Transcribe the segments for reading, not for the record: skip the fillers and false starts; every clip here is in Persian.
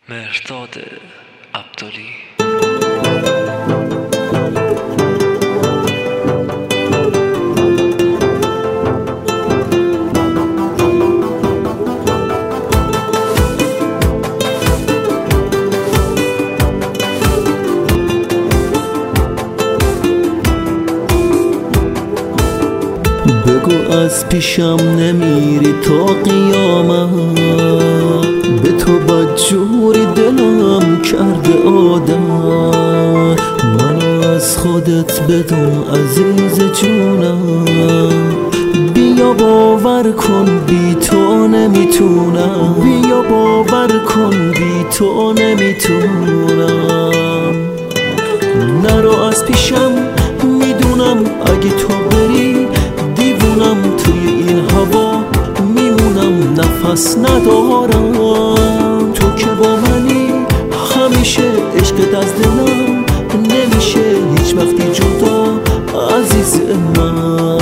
مهرداد عبدالی. بگو از پیشم نمیری تا قیامت، به تو بدجوری دلم کرده عادت. منو از خودت بدون عزیز جونم، بیا باور کن بی تو نمیتونم، بیا باور کن بی تو نمیتونم. نرو از پیشم، میدونم اگه تو بری دیوونم، توی این هوا میمونم نفس ندارم. تو که با منی همیشه، عشقت از دلم نمیشه هیچ وقتی جدا عزیز من.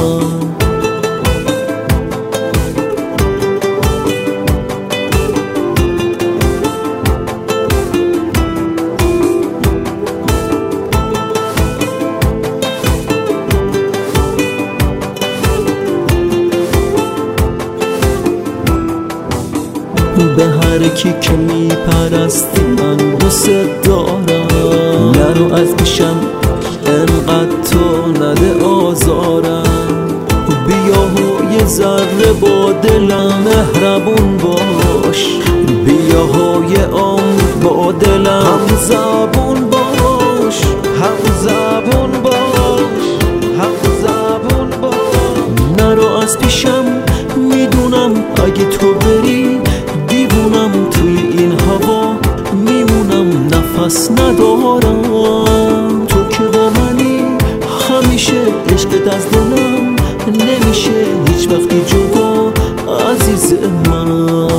به هر کی که میپرستی من دوست دارم. نرو از پیشم انقدر تو نده آزارم، بیا و یه ذره با دلم مهربون باش، بیا و یه عمر با دلم هم زبون باش، هم زبون باش، هم زبون باش. نرو از پیشم، میدونم اگه تو بری دیوونم، توی این هوا میمونم نفس ندارم. تو که با منی همیشه، عشقت از دلم نمیشه هیچ وقتی جدا عزیز من.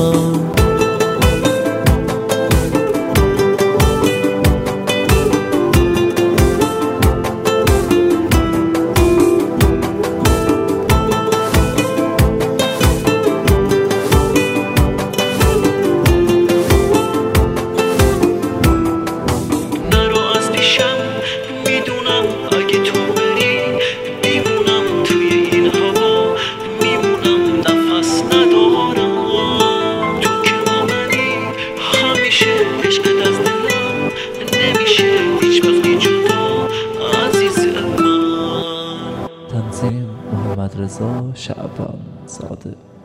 میدونم اگه تو بری دیوونم، توی این هوا میمونم نفس ندارم. تو که با منی همیشه، عشقت از دلم نمیشه هیچ وقتی جدا عزیز من. تنظیم محمد رضا شعبان زاده.